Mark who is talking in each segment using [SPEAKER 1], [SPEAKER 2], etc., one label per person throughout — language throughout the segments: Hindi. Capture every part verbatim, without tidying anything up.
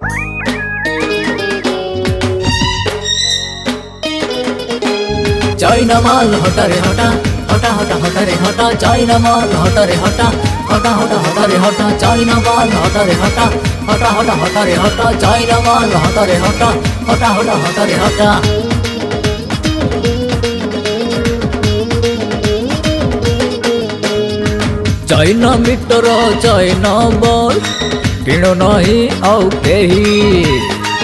[SPEAKER 1] चाइना माल हटा रे हटा हटा हटा हटा रे हटा चाइना माल हटा रे हटा हटा हटा हटा रे हटा चाइना माल हटा रे हटा हटा हटा हटा रे हटा चाइना माल हटा रे हटा हटा हटा हटा रे हटा। चाइना मीटर चाइना बॉल किण नहीं आउ केही।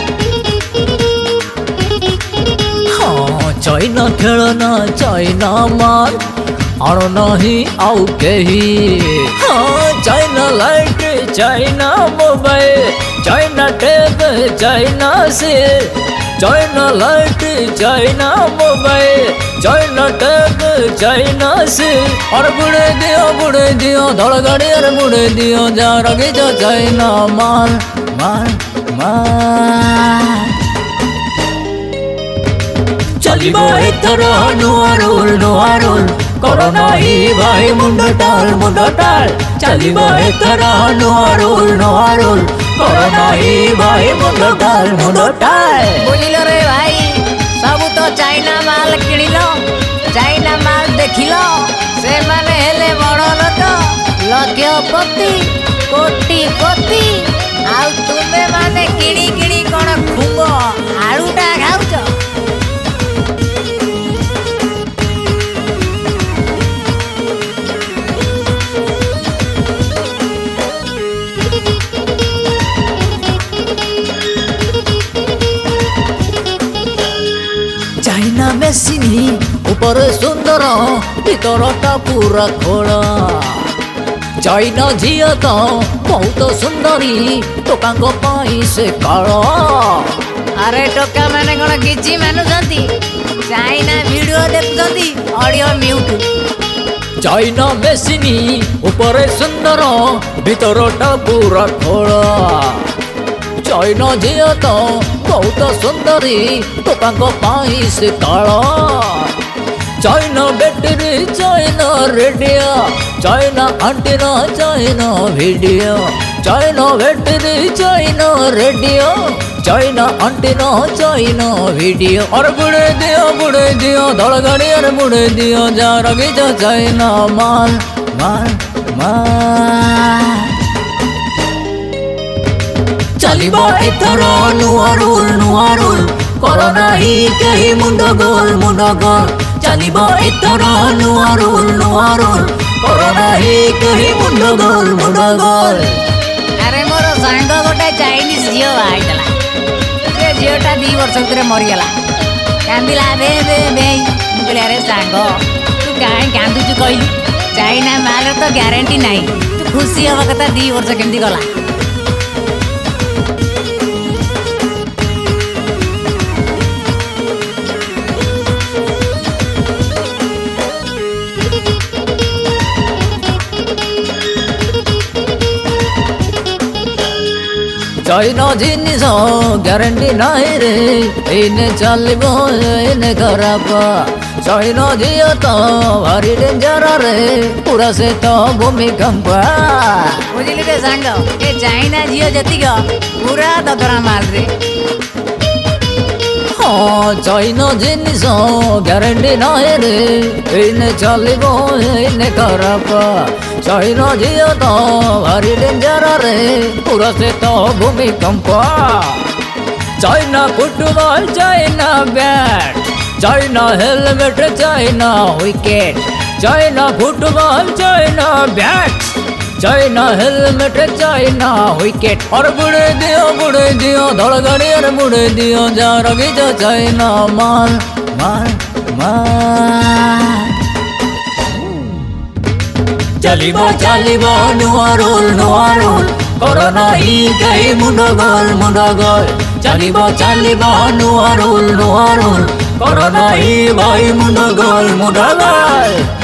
[SPEAKER 1] हाँ चाइना खेलना चाइना माल आण नहीं आउ केही। हाँ China light China mobile China tape China से China light China mobile China tape China से और बुड़े दियो बुड़े दियो धड़ गाड़ी और बुड़े दियो जा रगे जो चाइना माल माल माल। चलिबो एथर नुआ रोल नुआ रोल कोरोना ही भाई मुंड टाल मुंड टाल। चलिबो एथर नुआ रोल नुआ रोल कोरोना ही भाई मुंड टाल मुंड टाल।
[SPEAKER 2] बुझिलो रे भाई सब तो चाइना माल किଣିलो चाइना माल देखिलो से माने हेले बड़ लोक लक्षपति कोटिपति आउ तुमे माने किणी किणी कोन खुंब आलूटा खाउछ।
[SPEAKER 1] चाइना मेसिनी ऊपर सुंदर भीतरटा पूरा खोला। चाइना झील तो बहुत सुंदरी टोका पाई से काला।
[SPEAKER 2] अरे टोका माने कोन किछि मानुछंती चाइना वीडियो देखुछंती ऑडियो म्यूट।
[SPEAKER 1] चाइना मेसिनी ऊपर सुंदर भीतरटा पूरा खोला। चाइना झील तो बहुत सुंदरी टोका पाई से काला। China battery China radio China antenna China video China battery China radio China antenna China video और बुड़े दियो बुड़े दियो धड़ गाड़ी और बुड़े दियो जा रगे जो चाइना माल माल माल। चलिबो एथर नुआ रोल नुआ रोल कोरोना ही कहीं मुंड गोल मुंड गोल। चलिबो एथर नुआ रोल नुआ रोल कोरोना ही कहीं मुंड गोल मुंड गोल।
[SPEAKER 2] अरे मोर सांग गोटे चाइनीज झील आइला से झीलटा दी वर्ष भीतर मरीगला कांदिला बे बे बे मुझे अरे सांग तू कहीं कांदुचु कहलु चाइना माल तो ग्यारंटी नहीं तू खुशी हवा कथा दी वर्ष केमती गला।
[SPEAKER 1] चाइना जिनिस ग्यारंटी नहीं रे इने चलिबो इने खराब। चाइना झील तो भारी डेंजर रे पूरा से तो भूमिकंप।
[SPEAKER 2] बुझिली रे सांग ए चाइना झील जतिक पूरा ददरा माल रे।
[SPEAKER 1] हाँ चाइना जिनिस ग्यारंटी नहीं रे इने चलिबो इने खराब। चाइना झील तो भारी डेंजर रे पूरा से तो भूमिकंप। China football China bat China helmet China wicket China football China bat China helmet China wicket और बुड़े दियो बुड़े दियो धड़ गाड़ी और बुड़े दियो जा रगे जो चाइना माल माल माल। चलिबो चलिबो नुआ रोल नुआ रोल कोरोना ही कहीं मुंड गोल मुंड गोल। चलिबो चलिबो नुआ रोल नुआ रोल कोरोना ही भाई मुंड गोल मुंड गोल।